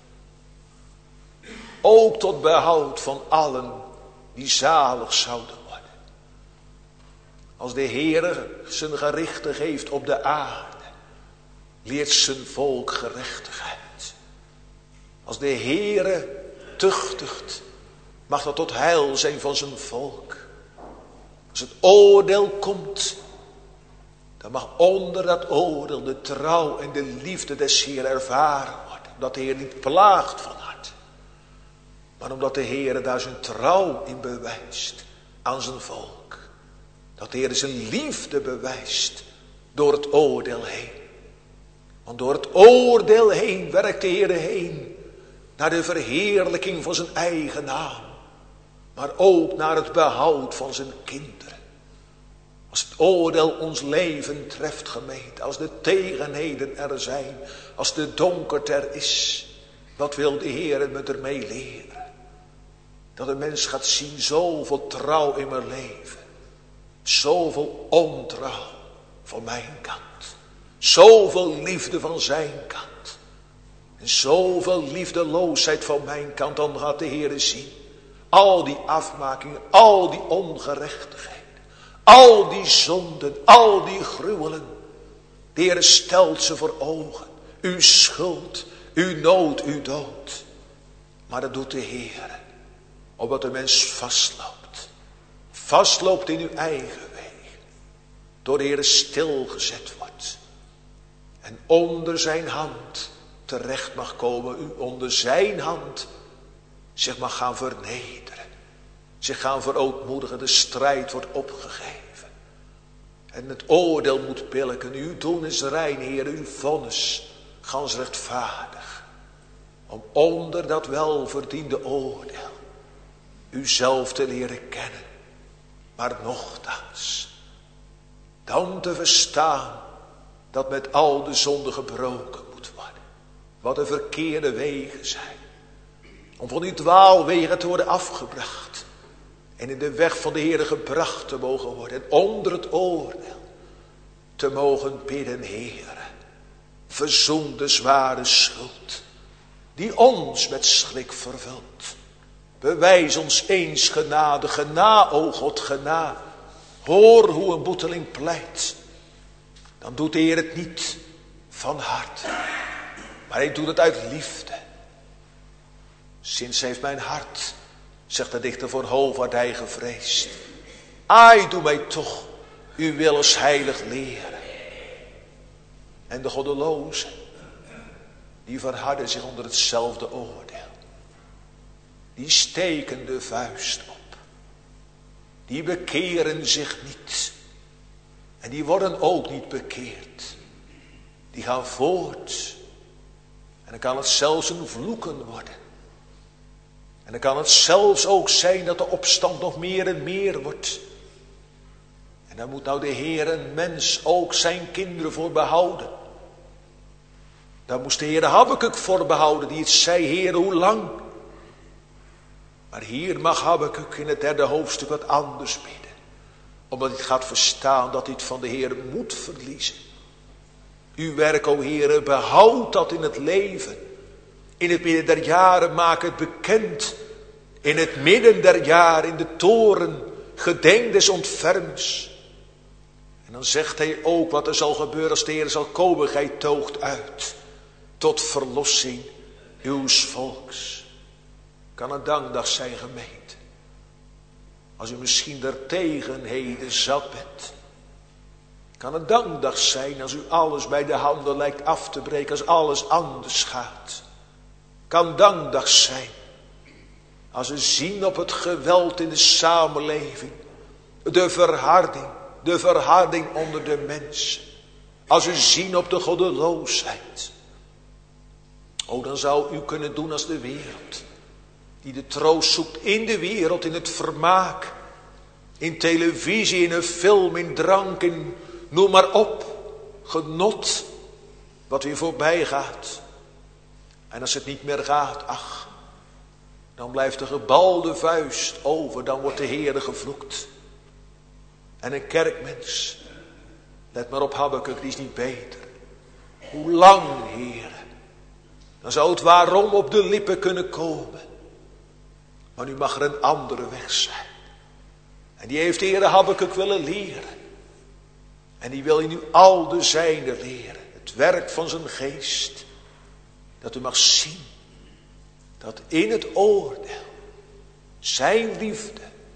Ook tot behoud van allen die zalig zouden worden. Als de Heer zijn gerichten geeft op de aarde, leert zijn volk gerechtigheid. Als de Heer tuchtigt, mag dat tot heil zijn van zijn volk. Als het oordeel komt, dan mag onder dat oordeel de trouw en de liefde des Heer ervaren worden. Omdat de Heer niet plaagt van hart. Maar omdat de Heer daar zijn trouw in bewijst aan zijn volk. Dat de Heer zijn liefde bewijst door het oordeel heen. Want door het oordeel heen werkt de Heer heen naar de verheerlijking van zijn eigen naam. Maar ook naar het behoud van zijn kinderen. Als het oordeel ons leven treft, gemeente, als de tegenheden er zijn, als de donkerte er is, wat wil de Heer me ermee leren? Dat een mens gaat zien, zoveel trouw in mijn leven, zoveel ontrouw van mijn kant, zoveel liefde van zijn kant en zoveel liefdeloosheid van mijn kant. Dan gaat de Heer zien, al die afmakingen, al die ongerechtigheid, al die zonden, al die gruwelen. De Heer stelt ze voor ogen. Uw schuld, uw nood, uw dood. Maar dat doet de Heer, opdat de mens vastloopt. Vastloopt in uw eigen weg. Door de Heer stilgezet wordt. En onder zijn hand terecht mag komen. U onder zijn hand zich mag gaan vernederen. Zich gaan verootmoedigen. De strijd wordt opgegeven. En het oordeel moet billijken. Uw doen is rein, Heer. Uw vonnis gans rechtvaardig. Om onder dat welverdiende oordeel uzelf te leren kennen. Maar nochtans dan te verstaan dat met al de zonden gebroken moet worden. Wat de verkeerde wegen zijn. Om van die dwaalwegen te worden afgebracht. En in de weg van de Heer gebracht te mogen worden. En onder het oordeel te mogen bidden, Heer. Verzoen de zware schuld die ons met schrik vervult. Bewijs ons eens genade, gena, o God, gena. Hoor hoe een boeteling pleit. Dan doet de Heer het niet van hart, maar hij doet het uit liefde. Sinds heeft mijn hart, zegt de dichter voor hoogwaardij, gevreesd. Ai, doe mij toch uw wil als heilig leren. En de goddelozen, die verharden zich onder hetzelfde oordeel. Die steken de vuist op. Die bekeren zich niet. En die worden ook niet bekeerd. Die gaan voort. En dan kan het zelfs een vloeken worden. En dan kan het zelfs ook zijn dat de opstand nog meer en meer wordt. En daar moet nou de Heer een mens ook zijn kinderen voor behouden. Daar moest de Heer Habakuk voor behouden, die het zei, Heer, hoe lang? Maar hier mag Habakuk in het 3e hoofdstuk wat anders bidden. Omdat hij gaat verstaan dat hij het van de Heer moet verliezen. Uw werk, o Heer, behoud dat in het leven. In het midden der jaren maak het bekend. In het midden der jaren, in de toren, gedenk des ontferms. En dan zegt hij ook wat er zal gebeuren als de Heer zal komen. Gij toogt uit tot verlossing uws volks. Kan een dankdag zijn, gemeente. Als u misschien der tegenheden zat bent. Kan een dankdag zijn als u alles bij de handen lijkt af te breken. Als alles anders gaat. Kan dankdag zijn als we zien op het geweld in de samenleving. De verharding onder de mensen. Als we zien op de goddeloosheid. O, dan zou u kunnen doen als de wereld. Die de troost zoekt in de wereld, in het vermaak. In televisie, in een film, in drank, in noem maar op. Genot, wat weer voorbij gaat. En als het niet meer gaat, ach. Dan blijft de gebalde vuist over, dan wordt de Heere gevloekt. En een kerkmens, let maar op Habakuk, die is niet beter. Hoe lang, Heere? Dan zou het waarom op de lippen kunnen komen. Maar nu mag er een andere weg zijn. En die heeft de Heere Habakuk willen leren. En die wil je nu al de zijne leren. Het werk van zijn geest. Dat u mag zien. Dat in het oordeel. Zijn liefde.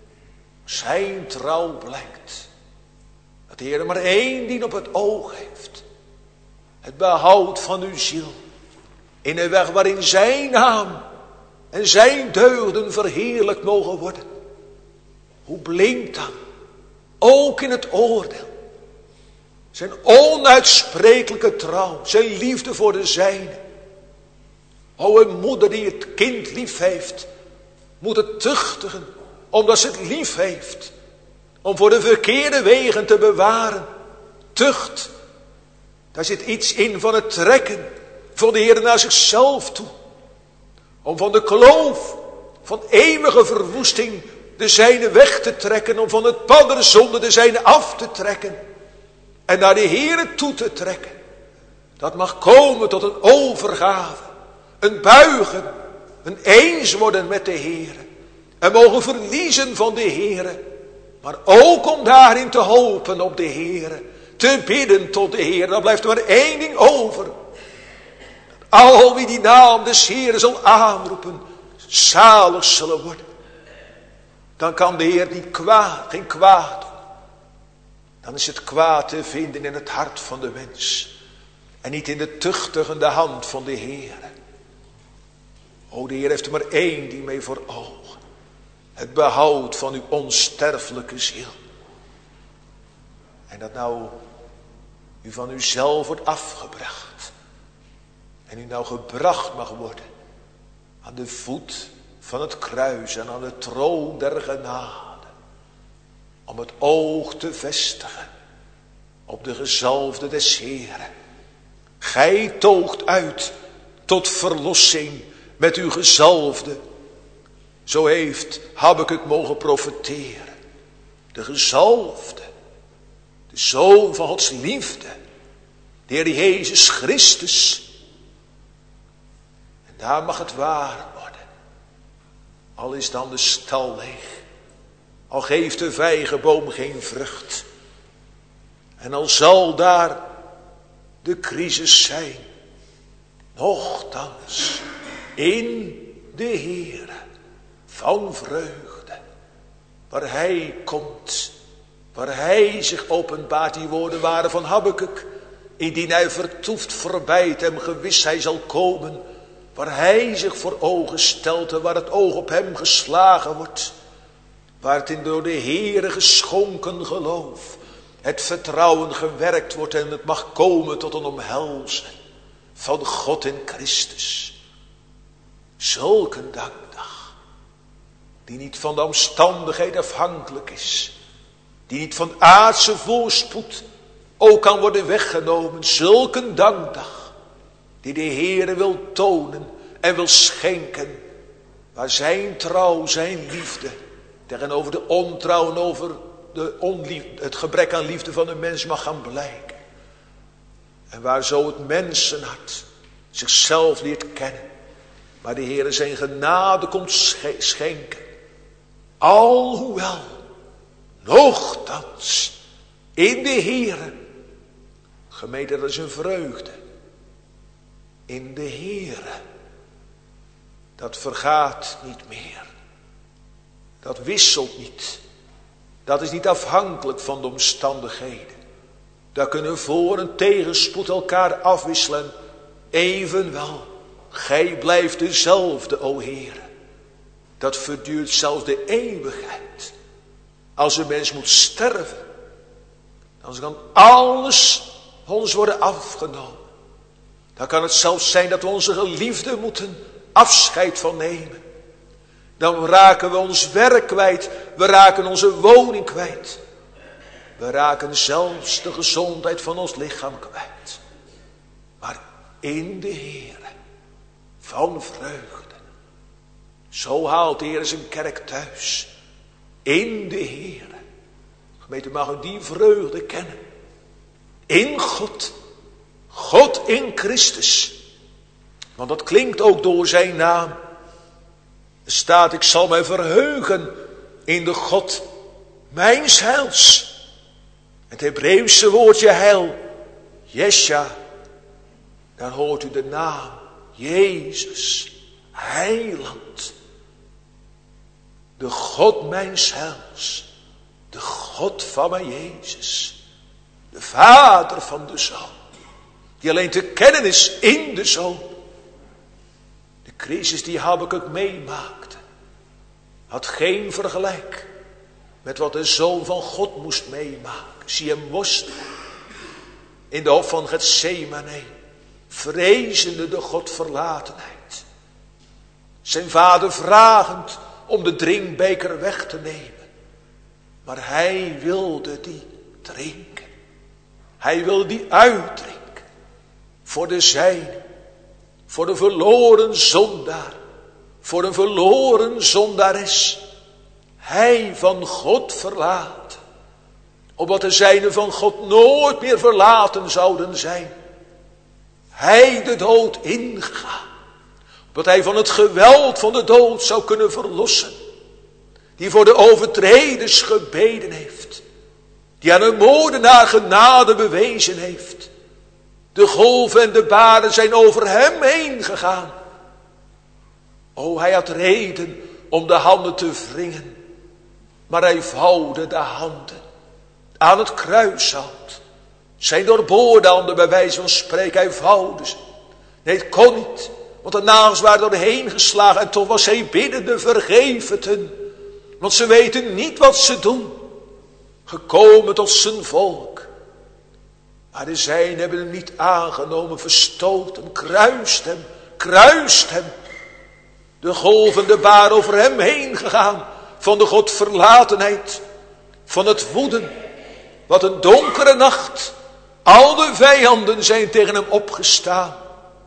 Zijn trouw blijkt. Dat de Heere maar één ding op het oog heeft. Het behoud van uw ziel. In een weg waarin zijn naam en zijn deugden verheerlijkt mogen worden. Hoe blinkt dan, ook in het oordeel, zijn onuitsprekelijke trouw, zijn liefde voor de zijne. O, een moeder die het kind lief heeft, moet het tuchtigen, omdat ze het lief heeft. om voor de verkeerde wegen te bewaren. Tucht, daar zit iets in van het trekken van de Heer naar zichzelf toe. Om van de kloof van eeuwige verwoesting de zijne weg te trekken. Om van het pad der zonde de zijne af te trekken. En naar de Heer toe te trekken. Dat mag komen tot een overgave. Een buigen. Een eens worden met de Heer. En mogen verliezen van de Heer. Maar ook om daarin te hopen op de Heer. Te bidden tot de Heer. Dan blijft er maar één ding over. Al wie die naam des Heeren zal aanroepen, zalig zullen worden. Dan kan de Heer geen kwaad doen. Dan is het kwaad te vinden in het hart van de mens. En niet in de tuchtigende hand van de Heer. O, de Heer heeft er maar één ding mee voor ogen. Het behoud van uw onsterfelijke ziel. En dat nou u van uzelf wordt afgebracht. En u nou gebracht mag worden aan de voet van het kruis en aan de troon der genade. Om het oog te vestigen op de gezalfde des Heeren. Gij toogt uit tot verlossing met uw gezalfde. Zo heeft Habakuk mogen profeteren. De gezalfde, de Zoon van Gods liefde, de Heer Jezus Christus. En daar mag het waar worden. Al is dan de stal leeg. Al geeft de vijgenboom geen vrucht. En al zal daar de crisis zijn. Nochtans in de Heere van vreugde. Waar Hij komt. Waar Hij zich openbaart. Die woorden waren van Habakuk. Indien hij vertoeft verbijt hem gewis hij zal komen. Waar hij zich voor ogen stelt en waar het oog op hem geslagen wordt. Waar het in door de Heere geschonken geloof. Het vertrouwen gewerkt wordt en het mag komen tot een omhelzen van God in Christus. Zulk een dankdag. Die niet van de omstandigheid afhankelijk is. Die niet van aardse voorspoed ook kan worden weggenomen. Zulk een dankdag. Die de Heere wil tonen en wil schenken. Waar zijn trouw, zijn liefde tegenover de ontrouw en over het gebrek aan liefde van de mens mag gaan blijken. En waar zo het mensenhart zichzelf leert kennen. Maar de Heere zijn genade komt schenken. Alhoewel, nochtans, in de Heere. Gemeente, dat is een vreugde. In de Heere. Dat vergaat niet meer. Dat wisselt niet. Dat is niet afhankelijk van de omstandigheden. Daar kunnen voor- en tegenspoed elkaar afwisselen. Evenwel, gij blijft dezelfde, o Heere. Dat verduurt zelfs de eeuwigheid. Als een mens moet sterven, dan kan alles ons worden afgenomen. Dan kan het zelfs zijn dat we onze geliefden moeten afscheid van nemen. Dan raken we ons werk kwijt. We raken onze woning kwijt. We raken zelfs de gezondheid van ons lichaam kwijt. Maar in de Heere van vreugde. Zo haalt de Heer zijn kerk thuis. In de Heere. Gemeente, mag u die vreugde kennen. In God. God in Christus. Want dat klinkt ook door zijn naam. Er staat, ik zal mij verheugen in de God mijns heils. Het Hebreeuwse woordje heil, Jesja. Daar hoort u de naam, Jezus, heiland. De God mijns heils. De God van mijn Jezus. De Vader van de Zoon. Die alleen te kennen is in de Zoon. De crisis die Habakuk meemaakte. Had geen vergelijk met wat de Zoon van God moest meemaken. Zie hem worstelen. In de hof van Getsemane. Vrezende de Godverlatenheid. Zijn vader vragend om de drinkbeker weg te nemen. Maar hij wilde die drinken. Hij wilde die uitdrinken. Voor de zijnen. Voor de verloren zondaar. Voor een verloren zondares. Hij van God verlaten. Opdat de zijnen van God nooit meer verlaten zouden zijn. Hij de dood ingegaan. Opdat hij van het geweld van de dood zou kunnen verlossen. Die voor de overtreders gebeden heeft. Die aan een moordenaar genade bewezen heeft. De golven en de baren zijn over hem heen gegaan. O, hij had reden om de handen te wringen. Maar hij vouwde de handen aan het kruishout. Zijn doorboorde handen, bij wijze van spreken, hij vouwde ze. Nee, het kon niet, want de nagels waren doorheen geslagen. En toch was hij biddende, vergeef het hun. Want ze weten niet wat ze doen. Gekomen tot zijn volk. Maar de zijnen hebben hem niet aangenomen, verstoten, kruist hem. De golvende baar over hem heen gegaan. Van de godverlatenheid. Van het woeden. Wat een donkere nacht. Al de vijanden zijn tegen hem opgestaan.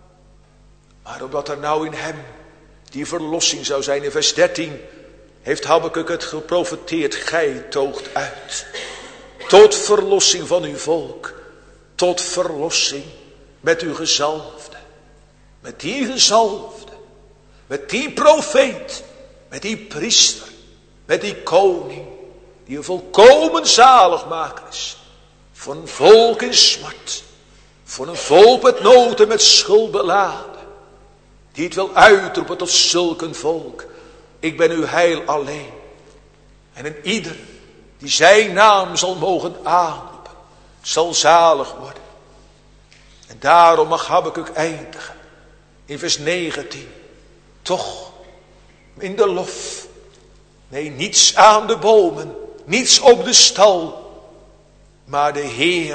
Maar omdat er nou in hem die verlossing zou zijn. In vers 13 heeft Habakuk het geprofeteerd. Gij toogt uit. Tot verlossing van uw volk. Tot verlossing met uw gezalfde. Met die gezalfde. Met die profeet. Met die priester. Met die koning. Die een volkomen zaligmaker is. Voor een volk in smart. Voor een volk met nood en met schuld beladen. Die het wil uitroepen tot zulk een volk. Ik ben uw heil alleen. En een ieder die zijn naam zal mogen aanroepen. Zal zalig worden. En daarom mag Habakuk eindigen. In vers 19. Toch. In de lof. Nee, niets aan de bomen. Niets op de stal. Maar de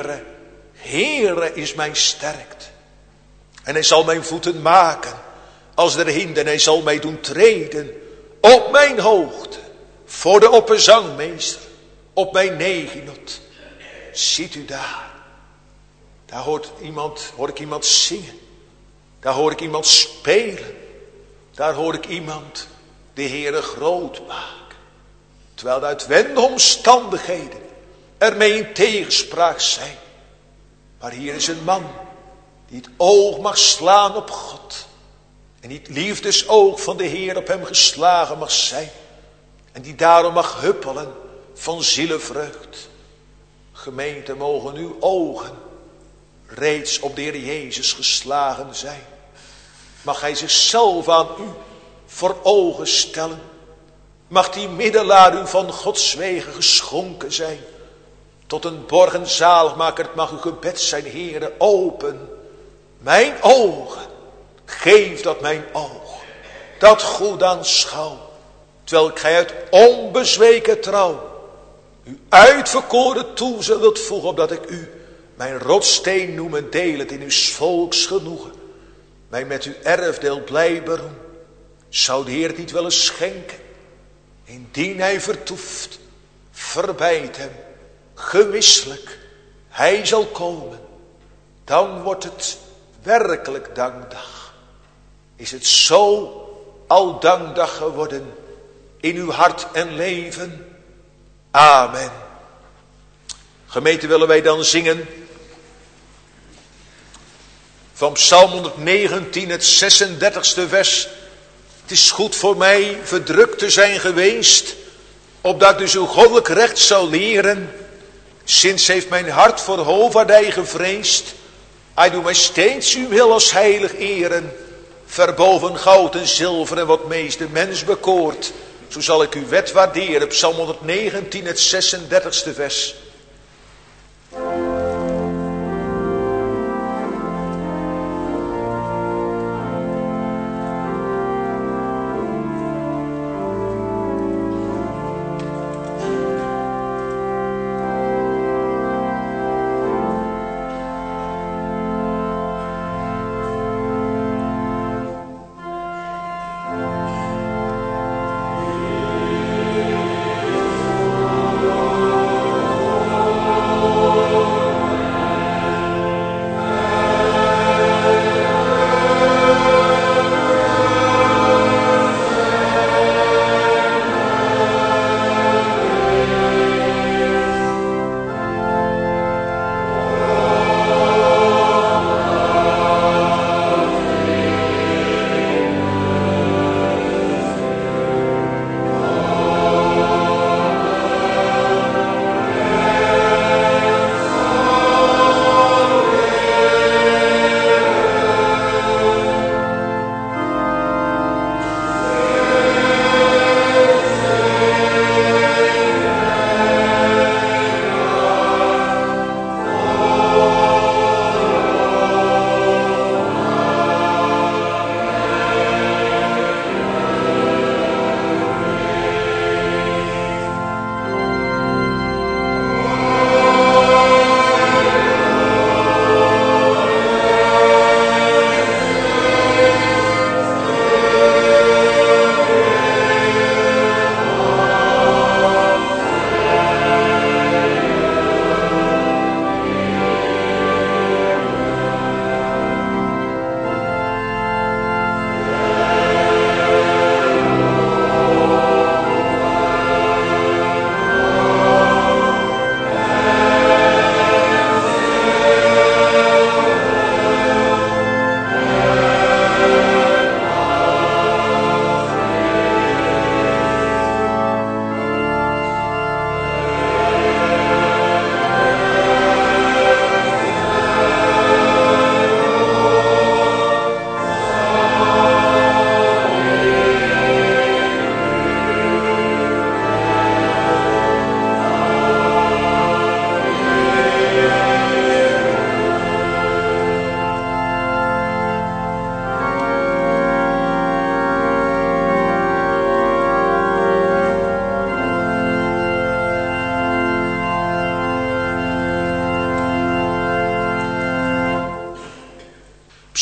Heere is mijn sterkte. En hij zal mijn voeten maken als der hinde. En hij zal mij doen treden op mijn hoogte. Voor de opperzangmeester. Op mijn neginot. Ziet u daar. Daar hoor ik iemand zingen. Daar hoor ik iemand spelen. Daar hoor ik iemand de Heere groot maken. Terwijl de uitwendige omstandigheden ermee in tegenspraak zijn. Maar hier is een man die het oog mag slaan op God. En die het liefdesoog van de Heer op hem geslagen mag zijn. En die daarom mag huppelen van zielevreugd. Gemeente, mogen uw ogen reeds op de Heer Jezus geslagen zijn. Mag hij zichzelf aan u voor ogen stellen. Mag die middelaar u van Gods wegen geschonken zijn. Tot een borg en zaligmaker, het mag uw gebed zijn, Heere, open mijn ogen. Geef dat mijn oog dat goed aanschouw. Terwijl gij uit onbezweken trouw u uitverkoren toe zult voegen, opdat ik u mijn rotsteen noem en deel het in uw volks genoegen. Mij met uw erfdeel blij beroem. Zou de Heer het niet willen schenken? Indien hij vertoeft, verbijt hem, gewisselijk, hij zal komen. Dan wordt het werkelijk dankdag. Is het zo al dankdag geworden in uw hart en leven? Amen. Gemeente, willen wij dan zingen van Psalm 119, het 36e vers. Het is goed voor mij verdrukt te zijn geweest, opdat ik dus uw goddelijk recht zou leren. Sinds heeft mijn hart voor hovaardij gevreesd. Hij doet mij steeds uw wil als heilig eren. Verboven goud en zilver en wat meest de mens bekoort. Zo zal ik uw wet waarderen. Psalm 119, het 36e vers.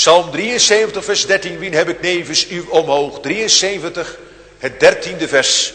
Psalm 73 vers 13, wien heb ik nevens u omhoog. 73, het 13e vers.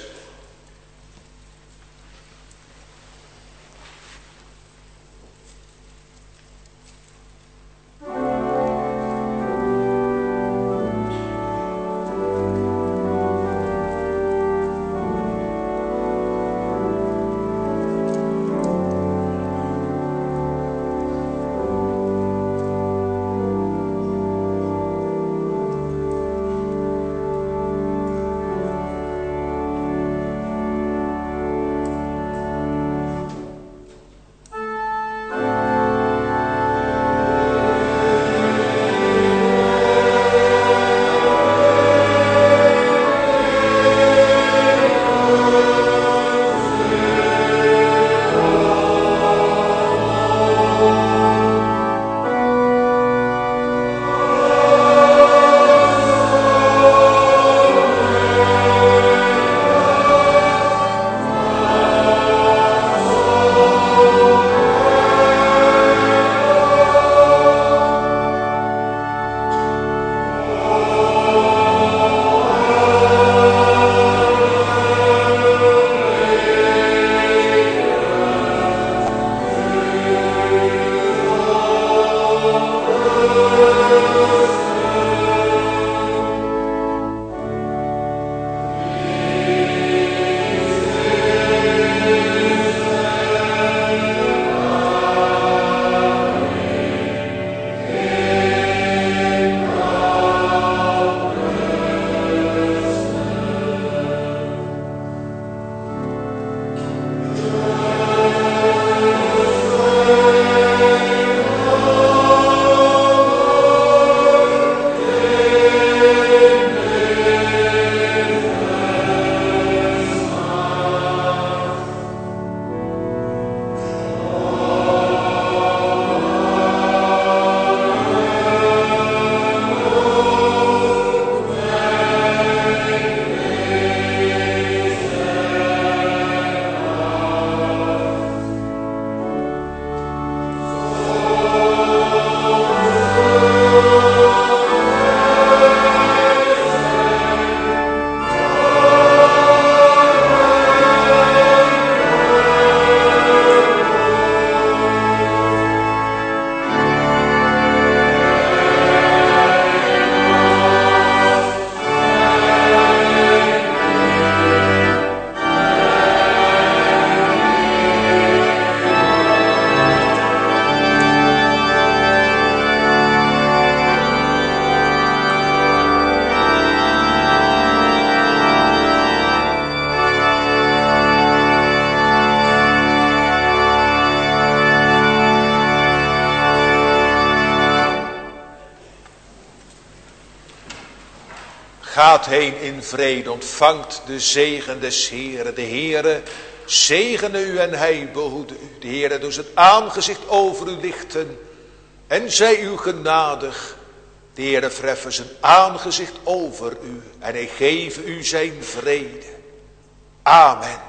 Gaat heen in vrede, ontvangt de zegen des Heeren. De Heere zegene u en hij behoede u. De Heere doet het aangezicht over u lichten en zij u genadig. De Heere verheffen zijn aangezicht over u en hij geeft u zijn vrede. Amen.